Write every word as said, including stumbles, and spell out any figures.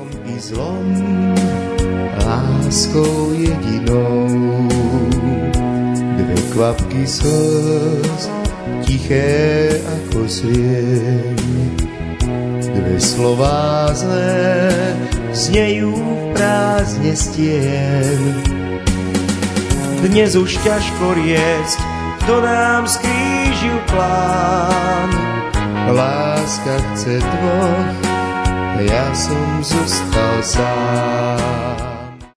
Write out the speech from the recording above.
i zlom, láskou jedinou. Dve kvapky slz, tiché ako svieň, dve slová zlé znejú v prázdne stien. Dnes už ťažko riecť, kto nám skrížil plán. Láska chce dvoch, ja som zostal sám.